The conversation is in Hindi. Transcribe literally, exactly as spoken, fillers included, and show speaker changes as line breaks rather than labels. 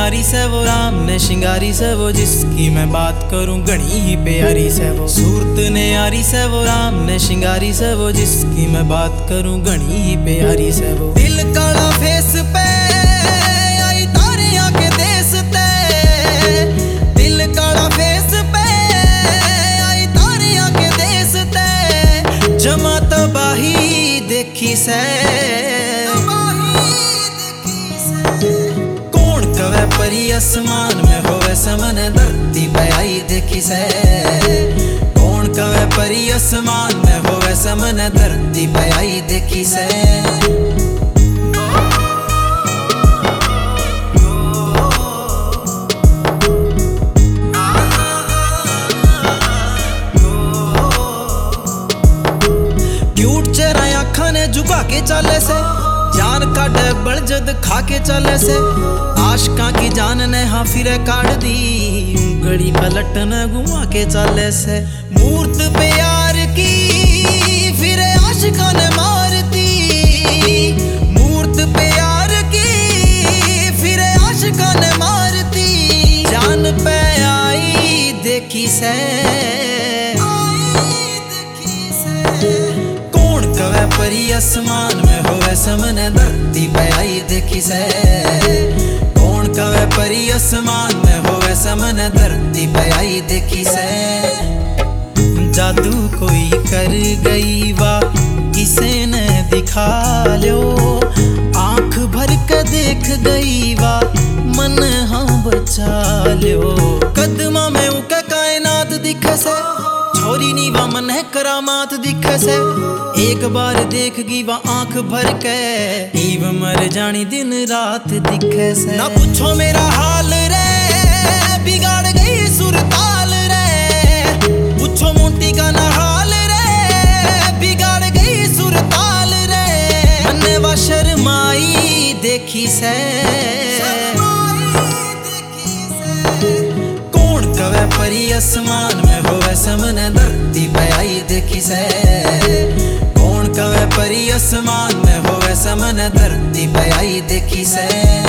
न्यारी से वो राम ने शिंगारी से वो जिसकी मैं बात करूं घनी ही प्यारी से वो सूरत ने यारी से वो राम ने शिंगारी से वो जिसकी मैं बात करूं घनी ही प्यारी से वो दिल काला फेस पे आई तारियां के देश ते दिल काला फेस पे आई तारियां के देश ते जमा तबाही देखी से परी आसमान में होवे समन धरती पे आई देखी से कौन कवे परी आसमान में होवे समन धरती पे आई देखी से क्यूट चेहरा आँखा ने झुका के चाले से जान काटे बलजद खा के चले से आशका की जान ने हाँ फिरे काट दी उंगली पलट न घुमा के चले से मूर्त पे यार की फिरे आशिका ने मारती मूर्त पे यार की फिरे आशिका ने मारती जान पे आई देखी से परी आसमान में होवे समने धरती पे आई देखी से कौन कवे परी आसमान में होवे समने धरती पे आई देखी से जादू कोई कर गई वा किसे ने दिखा लो आंख भर के देख गई वा मन हाँ बचा लो कदमा में उके कायनात दिखे से छोरी नी वा मन है करामात दिखे से एक बार देखगी वा आंख भर के ईव मर जानी दिन रात दिखे से ना पूछो मेरा हाल रे बिगाड़ गई सुरताल रे पूछो मोटी का ना हाल रे बिगाड़ गई सुरताल रे मन्ने वा शर्माई देखी से परी आसमान में होवे समने धरती पे आई देखी से कौन कवे परी आसमान में होवे समने धरती पे आई देखी से।